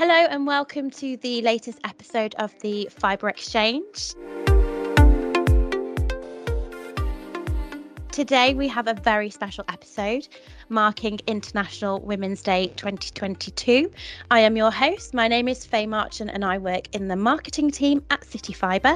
Hello and welcome to the latest episode of the Fibre Exchange. Today we have a very special episode marking International Women's Day 2022. I am your host. My name is Faye Marchant and I work in the marketing team at CityFibre.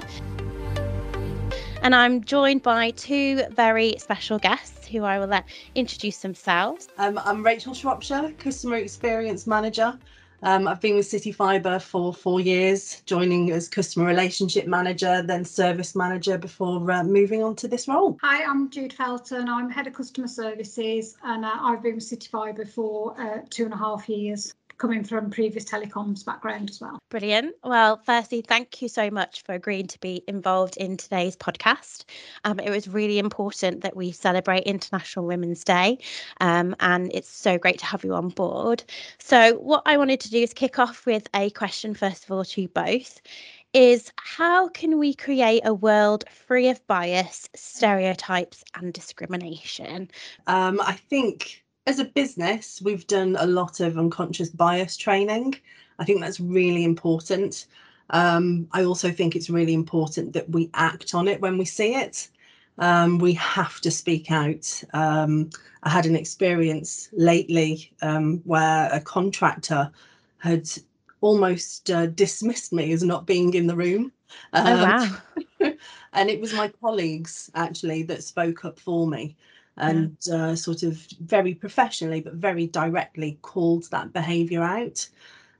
And I'm joined by two very special guests who I will let introduce themselves. I'm Rachel Shropshire, Customer Experience Manager. I've been with CityFibre for 4 years, joining as Customer Relationship Manager, then Service Manager before moving on to this role. Hi, I'm Jude Felton. I'm Head of Customer Services and I've been with CityFibre for 2.5 years, coming from previous telecoms background as well. Brilliant. Well, firstly, thank you so much for agreeing to be involved in today's podcast. It was really important that we celebrate International Women's Day, and it's so great to have you on board. So what I wanted to do is kick off with a question, first of all, to you both, is how can we create a world free of bias, stereotypes and discrimination? I think as a business, we've done a lot of unconscious bias training. I think that's really important. I also think it's really important that we act on it when we see it. We have to speak out. I had an experience lately where a contractor had almost dismissed me as not being in the room. Oh, wow. And it was my colleagues actually that spoke up for me and sort of very professionally but very directly called that behaviour out.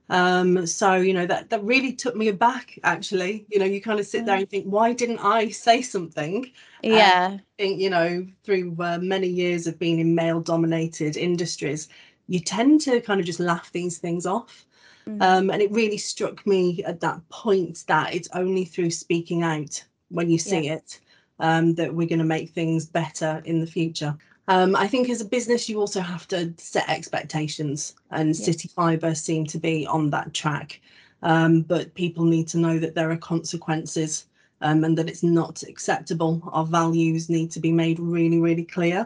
So, you know, that really took me aback, actually. You know, you kind of sit there and think, why didn't I say something? Yeah. I think, you know, through many years of being in male-dominated industries, you tend to kind of just laugh these things off. And it really struck me at that point that it's only through speaking out when you see it that we're going to make things better in the future. I think as a business, you also have to set expectations, and CityFibre seem to be on that track. But people need to know that there are consequences and that it's not acceptable. Our values need to be made really, really clear.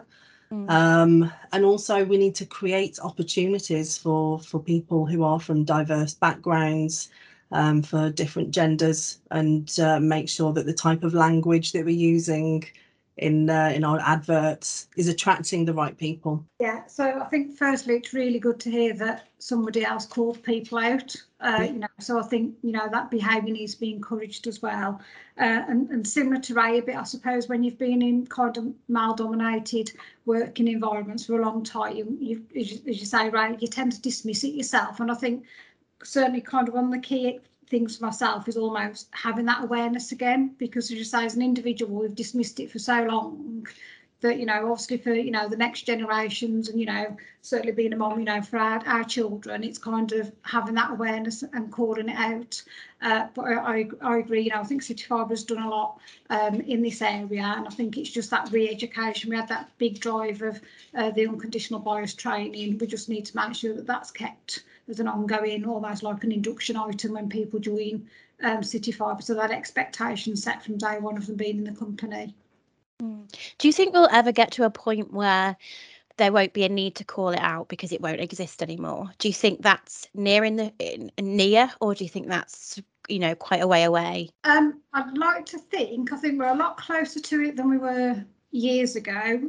And also we need to create opportunities for people who are from diverse backgrounds, for different genders, and make sure that the type of language that we're using in our adverts is attracting the right people. Yeah, so I think firstly it's really good to hear that somebody else called people out. You know, so I think, you know, that behaviour needs to be encouraged as well. And similar to Ray a bit, I suppose, when you've been in kind of male-dominated working environments for a long time, you as you say, Ray, you tend to dismiss it yourself. And I think certainly kind of one of the key things for myself is almost having that awareness again, because as you say, as an individual, we've dismissed it for so long that, you know, obviously for, you know, the next generations and, you know, certainly being a mom, you know, for our children, it's kind of having that awareness and calling it out. But I agree, you know, I think CityFibre has done a lot in this area, and I think it's just that re-education. We had that big drive of the unconditional bias training. We just need to make sure that that's kept as an ongoing, almost like an induction item when people join CityFibre, so that expectation set from day one of them being in the company. Do you think we'll ever get to a point where there won't be a need to call it out because it won't exist anymore? Do you think that's near, or do you think that's, you know, quite a way away? I'd like to think, I think we're a lot closer to it than we were years ago.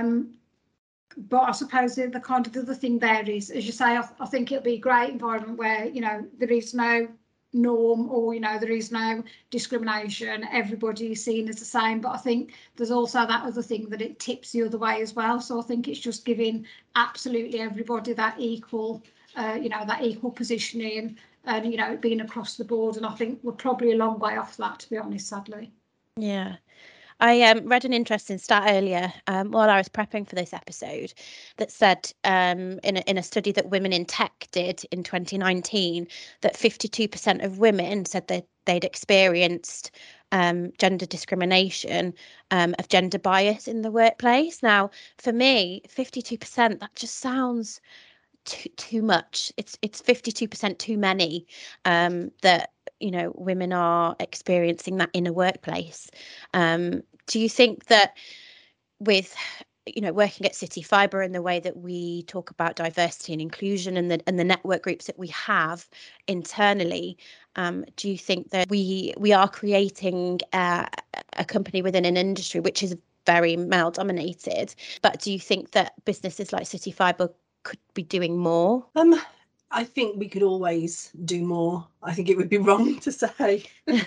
But I suppose the kind of the other thing there is, as you say, I think it'll be a great environment where, you know, there is no norm or, you know, there is no discrimination. Everybody is seen as the same. But I think there's also that other thing that it tips the other way as well. So I think it's just giving absolutely everybody that equal, you know, that equal positioning and, you know, being across the board. And I think we're probably a long way off that, to be honest, sadly. Yeah. I read an interesting stat earlier while I was prepping for this episode that said in a study that Women in Tech did in 2019 that 52% of women said that they'd experienced gender discrimination of gender bias in the workplace. Now, for me, 52%, that just sounds too much. It's 52% too many that, you know, women are experiencing that in a workplace. Do you think that with working at City Fibre and the way that we talk about diversity and inclusion and the network groups that we have internally, do you think that we are creating a company within an industry which is very male dominated, but do you think that businesses like City Fibre could be doing more? I think we could always do more. I think it would be wrong to say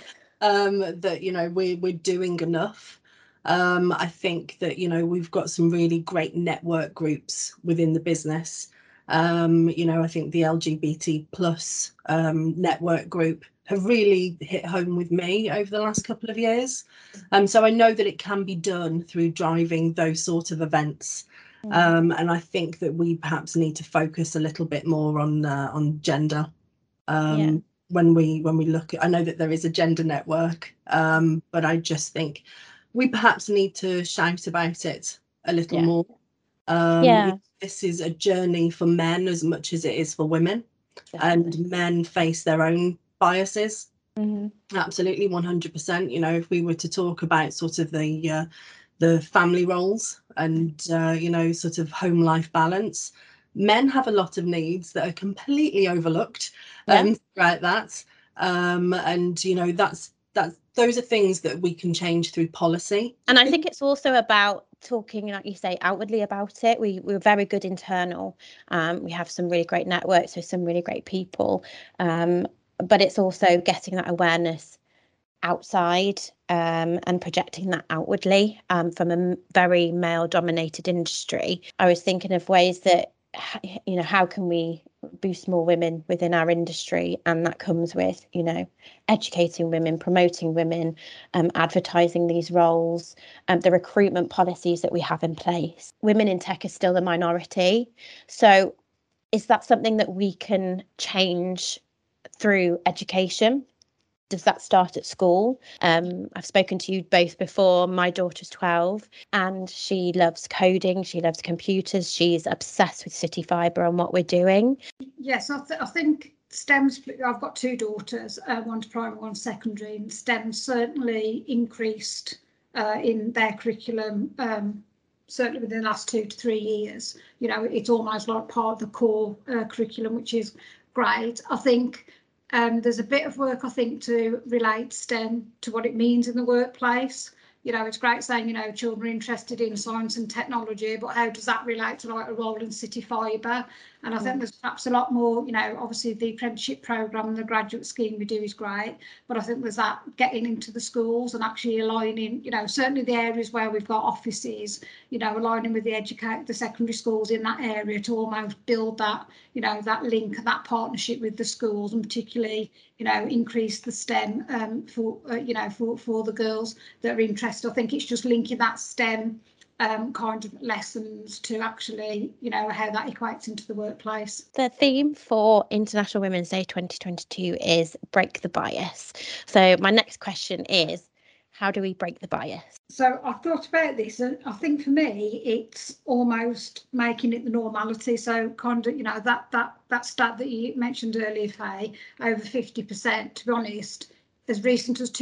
that we're doing enough. I think that we've got some really great network groups within the business. I think the LGBT plus network group have really hit home with me over the last couple of years. So I know that it can be done through driving those sort of events. And I think that we perhaps need to focus a little bit more on gender. When we look at, I know that there is a gender network, but I just think we perhaps need to shout about it a little more. This is a journey for men as much as it is for women. Definitely. And men face their own biases. Absolutely, 100%. If we were to talk about sort of the family roles and sort of home life balance, men have a lot of needs that are completely overlooked throughout that, and those are things that we can change through policy. And I think it's also about talking, like you say, outwardly about it. We're very good internal. We have some really great networks, so some really great people, but it's also getting that awareness outside and projecting that outwardly from a very male dominated industry. I was thinking of ways that how can we boost more women within our industry, and that comes with educating women, promoting women, advertising these roles, the recruitment policies that we have in place. Women in tech are still a minority, so is that something that we can change through education? Does that start at school? I've spoken to you both before. My daughter's 12 and she loves coding. She loves computers. She's obsessed with City Fibre and what we're doing. Yes, I think STEM's, I've got two daughters, one's primary, one's secondary, and STEM's certainly increased in their curriculum, certainly within the last 2 to 3 years. It's almost like part of the core curriculum, which is great. I think there's a bit of work, I think, to relate STEM to what it means in the workplace. It's great saying, children are interested in science and technology, but how does that relate to like a role in City Fibre? And I think there's perhaps a lot more, obviously the apprenticeship programme and the graduate scheme we do is great, but I think there's that getting into the schools and actually aligning, certainly the areas where we've got offices, aligning with the secondary schools in that area to almost build that, that link and that partnership with the schools, and particularly, increase the STEM for the girls that are interested. I think it's just linking that STEM kind of lessons to actually, how that equates into the workplace. The theme for International Women's Day 2022 is break the bias. So my next question is, how do we break the bias? So I've thought about this, and I think for me it's almost making it the normality. So kind of, that stat that you mentioned earlier, Faye, over 50%, to be honest, as recent as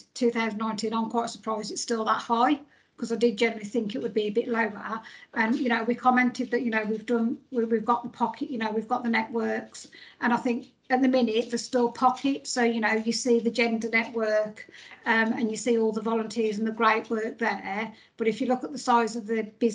2019, I'm quite surprised it's still that high, because I did generally think it would be a bit lower. And we commented that we've got the pocket, we've got the networks, and I think at the minute there's still pockets. So you see the gender network, and you see all the volunteers and the great work there. But if you look at the size of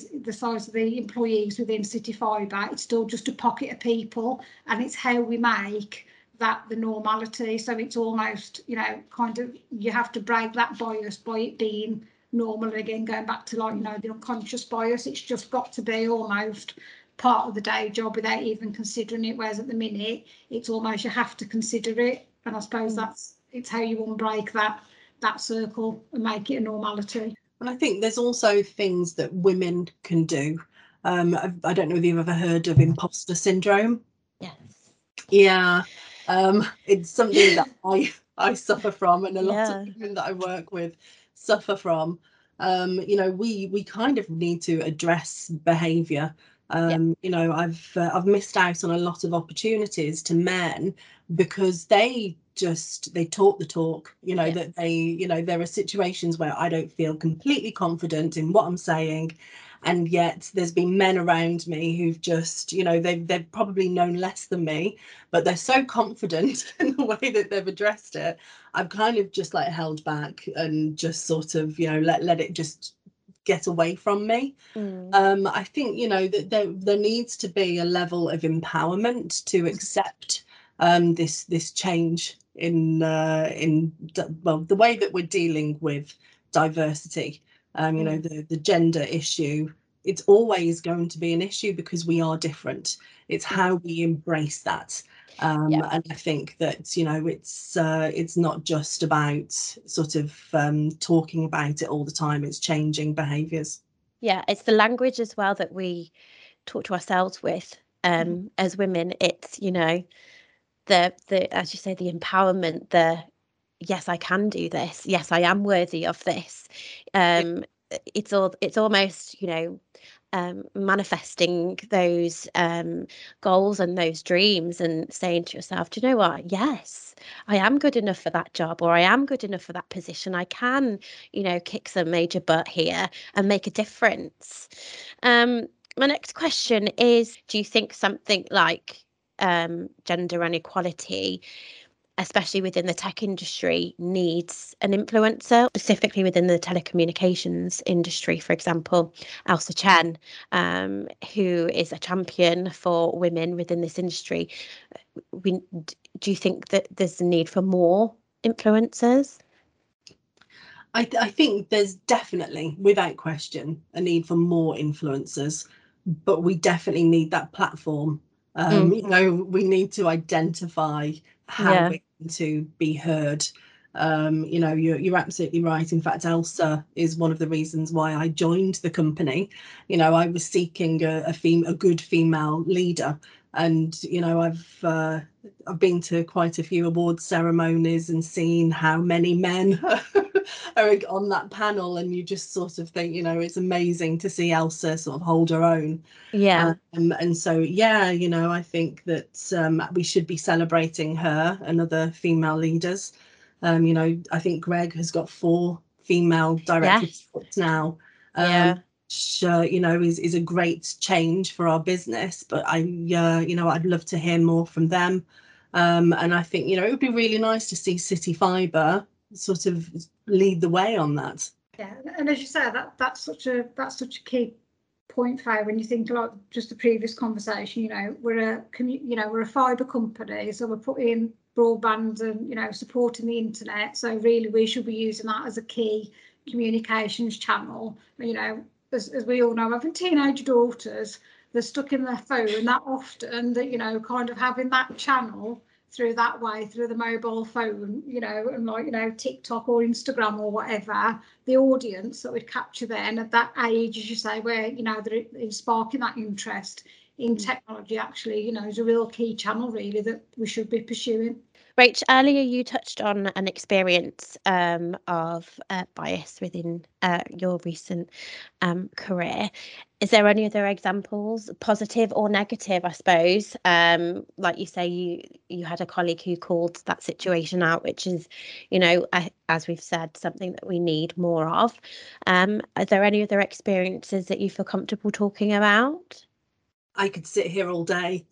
the employees within City Fibre, it's still just a pocket of people, and it's how we make that the normality. So it's almost kind of, you have to break that bias by it being normal. Again, going back to the unconscious bias, it's just got to be almost part of the day job without even considering it, whereas at the minute it's almost you have to consider it. And I suppose it's how you unbreak that circle and make it a normality. And I think there's also things that women can do. I don't know if you've ever heard of imposter syndrome. Yes. Yeah. It's something that I suffer from, and a lot of women that I work with suffer from. We kind of need to address behaviour. I've missed out on a lot of opportunities to men because they talk the talk. That there are situations where I don't feel completely confident in what I'm saying, And yet there's been men around me who've just, you know, they've probably known less than me, but they're so confident in the way that they've addressed it. I've kind of just like held back and just sort of, you know, let it just get away from me. I think, you know, that there needs to be a level of empowerment to accept this change in the way that we're dealing with diversity. You know, the gender issue, it's always going to be an issue because we are different. It's how we embrace that. And I think that, you know, it's not just about sort of talking about it all the time. It's changing behaviours. Yeah, it's the language as well that we talk to ourselves with as women. It's, you know, the as you say, the empowerment, the yes, I can do this. Yes, I am worthy of this. It's almost, you know, manifesting those goals and those dreams and saying to yourself, do you know what? Yes, I am good enough for that job, or I am good enough for that position. I can, you know, kick some major butt here and make a difference. My next question is, do you think something like gender inequality, especially within the tech industry, needs an influencer, specifically within the telecommunications industry? For example, Elsa Chen, who is a champion for women within this industry. Do you think that there's a need for more influencers? I think there's definitely, without question, a need for more influencers, but we definitely need that platform. You know, we need to identify how we're going to be heard. You know, you're absolutely right. In fact, Elsa is one of the reasons why I joined the company. You know, I was seeking a good female leader, and you know, I've been to quite a few awards ceremonies and seen how many men are on that panel, and you just sort of think, you know, it's amazing to see Elsa sort of hold her own. And so, yeah, you know, I think that we should be celebrating her and other female leaders. You know, I think Greg has got 4 female direct reports now. Which, you know, is a great change for our business. But you know, I'd love to hear more from them. And I think, you know, it would be really nice to see City Fibre sort of lead the way on that. Yeah, and as you say, that's such a key point, Faye, when you think like just the previous conversation. You know, we're a fibre company, so we're putting broadband and, you know, supporting the internet. So really, we should be using that as a key communications channel. You know, as we all know, having teenage daughters, they're stuck in their phone that often that, you know, kind of having that channel through that way, through the mobile phone, you know, and like, you know, TikTok or Instagram or whatever, the audience that would capture then at that age, as you say, where, you know, they're sparking that interest in technology, actually, you know, is a real key channel really that we should be pursuing. Rach, earlier you touched on an experience of bias within your recent career. Is there any other examples, positive or negative, I suppose? Like you say, you had a colleague who called that situation out, which is, you know, as we've said, something that we need more of. Are there any other experiences that you feel comfortable talking about? I could sit here all day.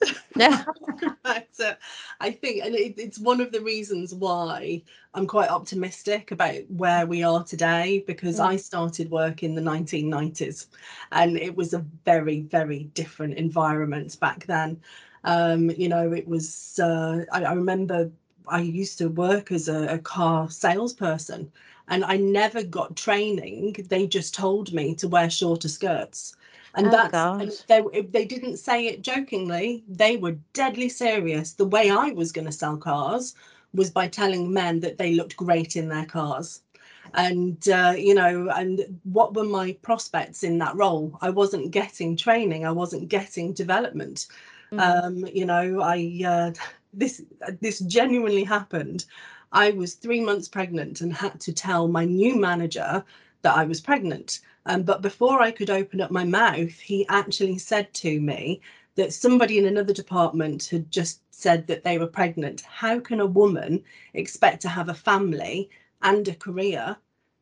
So I think, and it's one of the reasons why I'm quite optimistic about where we are today, because I started work in the 1990s and it was a very, very different environment back then. You know, it was, I remember I used to work as a car salesperson and I never got training. They just told me to wear shorter skirts. And and they didn't say it jokingly. They were deadly serious. The way I was going to sell cars was by telling men that they looked great in their cars. And, you know, and what were my prospects in that role? I wasn't getting training. I wasn't getting development. You know, this genuinely happened. I was 3 months pregnant and had to tell my new manager that I was pregnant. But before I could open up my mouth, he actually said to me that somebody in another department had just said that they were pregnant. How can a woman expect to have a family and a career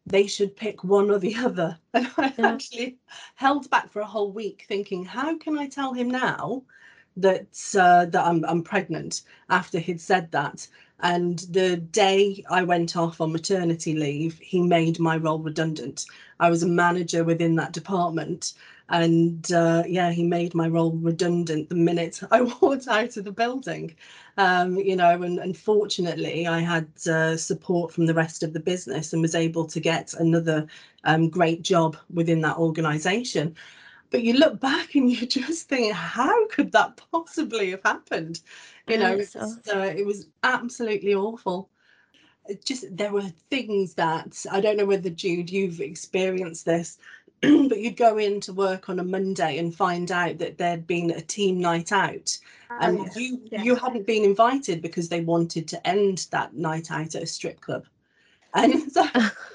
they should pick one or the other. And I Yeah. actually held back for a whole week thinking, how can I tell him now that that I'm pregnant, after he'd said that? And the day I went off on maternity leave, he made my role redundant. I was a manager within that department, and yeah, he made my role redundant the minute I walked out of the building. You know, and fortunately I had support from the rest of the business and was able to get another great job within that organisation. But you look back and you just think, how could that possibly have happened? You know, it was absolutely awful. Just, there were things that, I don't know whether, Jude, you've experienced this, but you'd go into work on a Monday and find out that there'd been a team night out, and you hadn't been invited because they wanted to end that night out at a strip club. And so,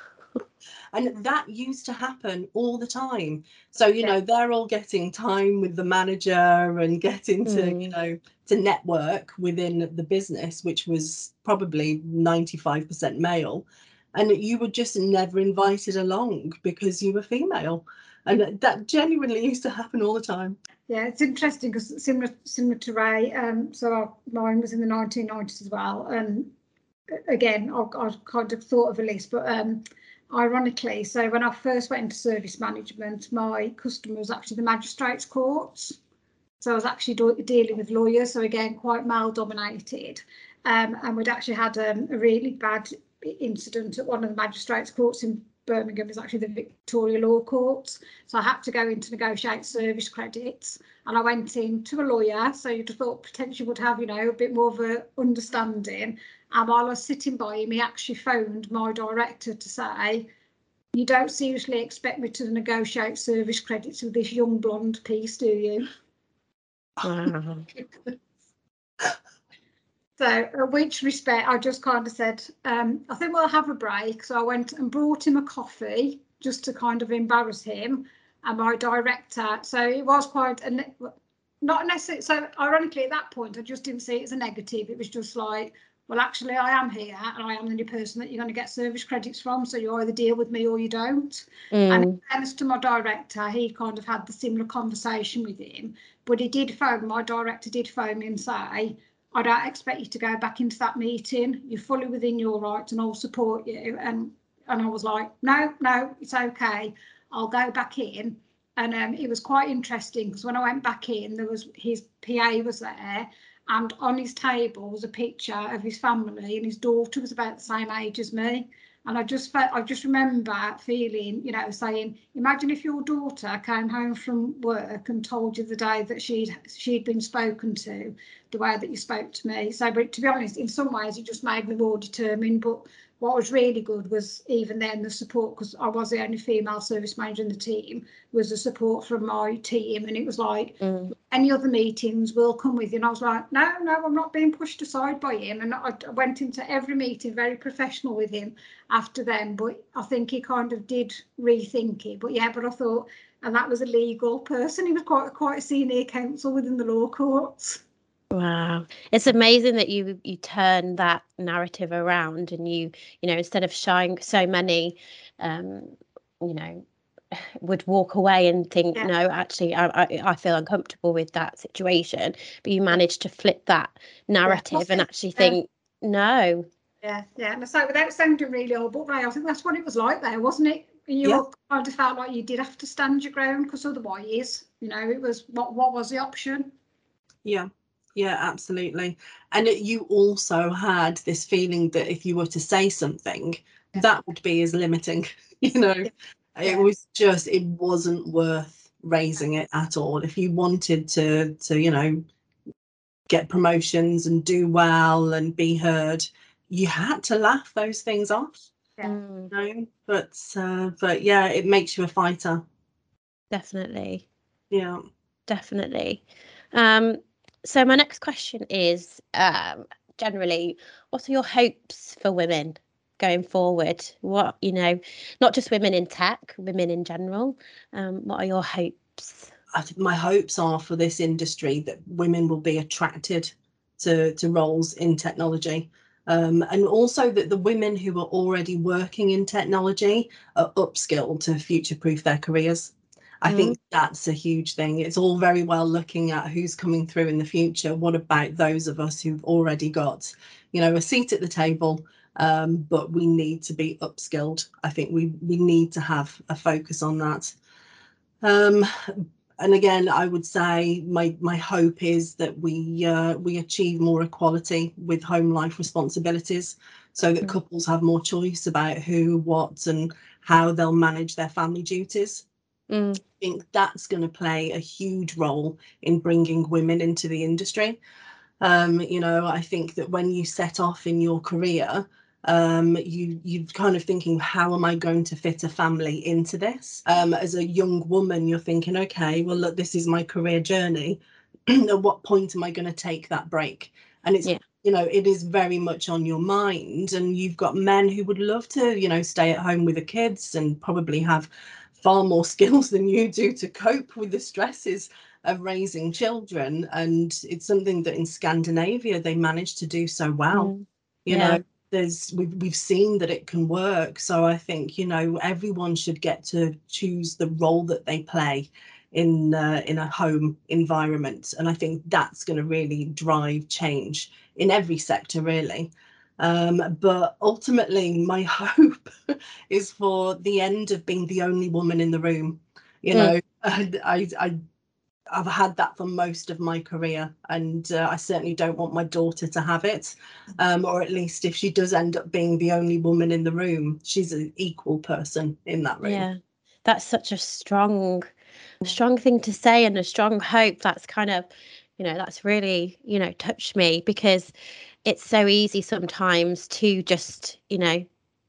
and that used to happen all the time. So, you know, they're all getting time with the manager and getting to, you know, to network within the business, which was probably 95% male. And you were just never invited along because you were female. And that genuinely used to happen all the time. Yeah, it's interesting because similar to Ray, so mine was in the 1990s as well. And again, I kind of thought of a list, but ironically, so when I first went into service management, my customer was actually the magistrates' courts. So I was actually dealing with lawyers, so again, quite male dominated. And we'd actually had a really bad incident at one of the magistrates' courts in Birmingham. Is actually the Victoria Law Courts. So I had to go in to negotiate service credits, and I went in to a lawyer, so you'd have thought potentially would have, you know, a bit more of a understanding. And while I was sitting by him, he actually phoned my director to say, you don't seriously expect me to negotiate service credits with this young blonde piece, do you? Wow. So, in which respect, I just kind of said, I think we'll have a break. So I went and brought him a coffee just to kind of embarrass him. And my director, so it was quite, not necessarily, so ironically at that point, I just didn't see it as a negative. It was just like, well, actually, I am here and I am the new person that you're going to get service credits from. So you either deal with me or you don't. And in fairness to my director, he kind of had the similar conversation with him. But he did phone, my director did phone me and say, I don't expect you to go back into that meeting. You're fully within your rights and I'll support you. And I was like, no, it's okay. I'll go back in. And it was quite interesting because when I went back in, there was his PA was there, and on his table was a picture of his family, and his daughter was about the same age as me. And I just remember feeling, you know, saying, imagine if your daughter came home from work and told you the day that she'd been spoken to, the way that you spoke to me. So, but to be honest, in some ways, it just made me more determined. But what was really good was even then the support, because I was the only female service manager in the team, was the support from my team. And it was like, any other meetings will come with you. And I was like, no, I'm not being pushed aside by him. And I went into every meeting very professional with him after then. But I think he kind of did rethink it. But yeah, but I thought, and that was a legal person. He was quite a senior counsel within the law courts. Wow, it's amazing that you turn that narrative around, and you know, instead of shying, so many you know, would walk away and think, no, actually I feel uncomfortable with that situation, but you managed to flip that narrative and actually think, no. And so without sounding really old, but Ray, I think that's what it was like there, wasn't it? You kind of felt like you did have to stand your ground, because otherwise, you know, it was what was the option? Yeah, absolutely. And you also had this feeling that if you were to say something, that would be as limiting, you know. It was just, it wasn't worth raising it at all. If you wanted to, you know, get promotions and do well and be heard, you had to laugh those things off. You know? But yeah, it makes you a fighter. Definitely. Yeah. Definitely. So my next question is, generally, what are your hopes for women going forward? What, you know, not just women in tech, women in general. What are your hopes? I think my hopes are for this industry that women will be attracted to roles in technology. And also that the women who are already working in technology are upskilled to future-proof their careers. I think that's a huge thing. It's all very well looking at who's coming through in the future. What about those of us who've already got, you know, a seat at the table? But we need to be upskilled. I think we need to have a focus on that. And again, I would say my hope is that we achieve more equality with home life responsibilities, so that couples have more choice about who, what, and how they'll manage their family duties. I think that's going to play a huge role in bringing women into the industry. You know, I think that when you set off in your career, you're kind of thinking, how am I going to fit a family into this? As a young woman, you're thinking, okay, well, look, this is my career journey. At what point am I going to take that break? And it's, you know, it is very much on your mind. And you've got men who would love to, you know, stay at home with the kids and probably have far more skills than you do to cope with the stresses of raising children. And it's something that in Scandinavia they managed to do so well. You know, we've seen that it can work. So I think, you know, everyone should get to choose the role that they play in a home environment. And I think that's going to really drive change in every sector, really. But ultimately, my hope is for the end of being the only woman in the room. You know, I've had that for most of my career, and I certainly don't want my daughter to have it. Or at least if she does end up being the only woman in the room, she's an equal person in that room. Yeah, that's such a strong thing to say, and a strong hope. That's kind of, you know, that's really, you know, touched me, because it's so easy sometimes to just, you know,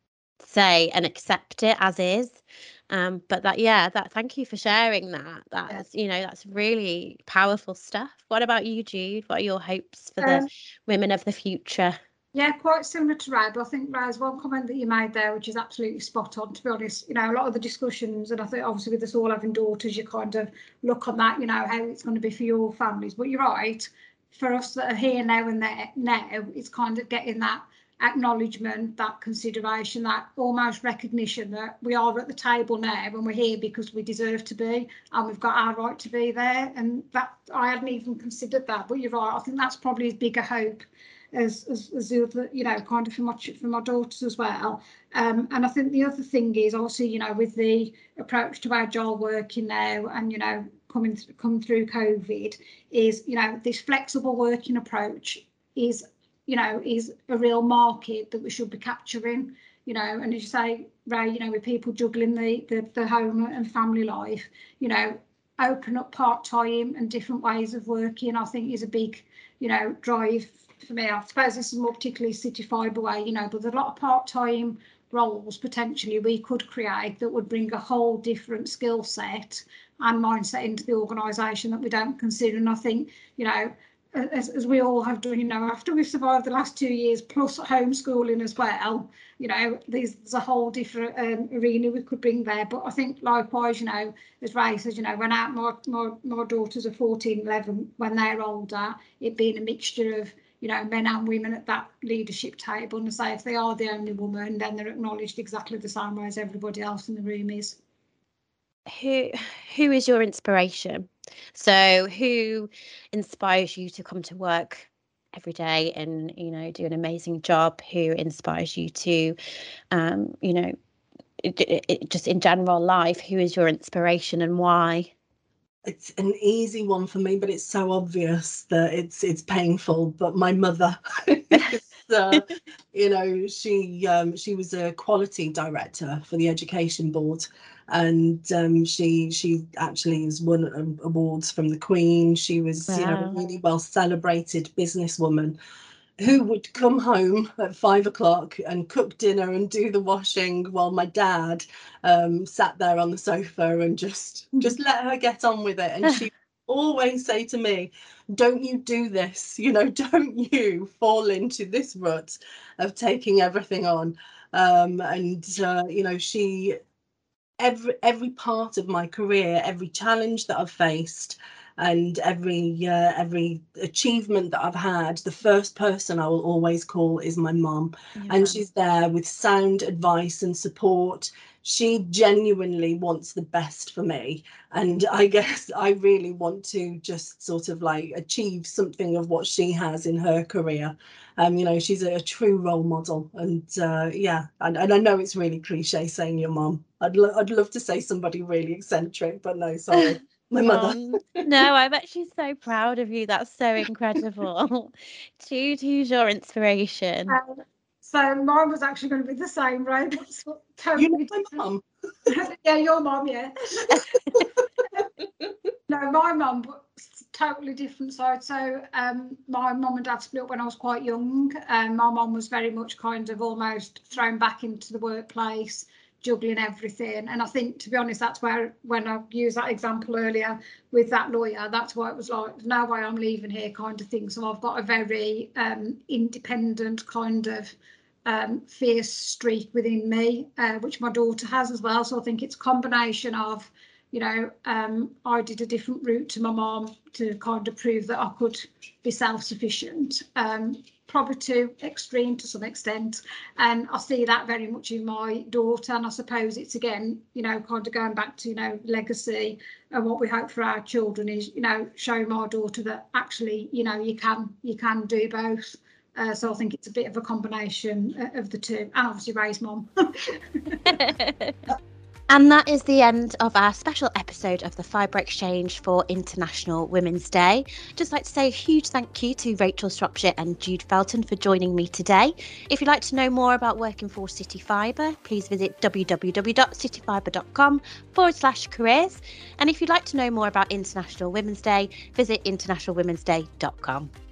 say and accept it as is. But thank you for sharing that. That's, you know, that's really powerful stuff. What about you, Jude? What are your hopes for the women of the future? Yeah, quite similar to Ray, but I think, Raz, one comment that you made there, which is absolutely spot on, to be honest. You know, a lot of the discussions, and I think obviously with us all having daughters, you kind of look on that, you know, how it's going to be for your families. But you're right, for us that are here now and there now, it's kind of getting that acknowledgement, that consideration, that almost recognition that we are at the table now and we're here because we deserve to be, and we've got our right to be there. And that, I hadn't even considered that, but you're right. I think that's probably a bigger hope as the other, you know, kind of for my daughters as well. And I think the other thing is also, you know, with the approach to agile working now, and, you know, coming through COVID, is, you know, this flexible working approach is, you know, is a real market that we should be capturing. You know, and as you say, Ray, you know, with people juggling the home and family life, you know, open up part-time and different ways of working, I think, is a big, you know, drive for me. I suppose this is more particularly City Fibre way, you know, but there's a lot of part-time roles potentially we could create that would bring a whole different skill set and mindset into the organisation that we don't consider. And I think, you know, as we all have done, you know, after we've survived the last 2 years plus homeschooling as well, you know, there's a whole different arena we could bring there. But I think likewise, you know, as Ray says, you know, when my daughters are 14, 11, when they're older, it being a mixture of, you know, men and women at that leadership table, and say if they are the only woman, then they're acknowledged exactly the same way as everybody else in the room is. Who is your inspiration? So who inspires you to come to work every day and, you know, do an amazing job? Who inspires you to, you know, just in general life, who is your inspiration and why? It's an easy one for me, but it's so obvious that it's painful. But my mother, you know, she was a quality director for the education board, and she actually has won awards from the Queen. She was, you know, a really well celebrated businesswoman who would come home at 5 o'clock and cook dinner and do the washing while my dad sat there on the sofa and just let her get on with it. And she always say to me, don't you do this, you know, don't you fall into this rut of taking everything on. You know, she, every part of my career, every challenge that I've faced, and every achievement that I've had, the first person I will always call is my mum. And she's there with sound advice and support. She genuinely wants the best for me, and I guess I really want to just sort of like achieve something of what she has in her career. She's a true role model, and and I know it's really cliche saying your mum. I'd love to say somebody really eccentric, but no, sorry, my mother. No, I'm actually so proud of you. That's so incredible. Who's your inspiration? So mine was actually going to be the same, right? You know my mum. Yeah, your mum, yeah. No, my mum was totally different side. So my mum and dad split up when I was quite young. My mum was very much kind of almost thrown back into the workplace, juggling everything. And I think, to be honest, that's where, when I used that example earlier with that lawyer, that's why it was like, no way I'm leaving here kind of thing. So I've got a very independent kind of fierce streak within me, which my daughter has as well. So I think it's a combination of, I did a different route to my mom to kind of prove that I could be self-sufficient, probably too extreme to some extent. And I see that very much in my daughter. And I suppose it's, again, kind of going back to, legacy, and what we hope for our children is, showing my daughter that actually, you can do both. So I think it's a bit of a combination of the two, and obviously Ray's mum. And that is the end of our special episode of the Fibre Exchange for International Women's Day. Just like to say a huge thank you to Rachel Shropshire and Jude Felton for joining me today. If you'd like to know more about working for City Fibre, please visit www.cityfibre.com/careers. And if you'd like to know more about International Women's Day, visit internationalwomensday.com.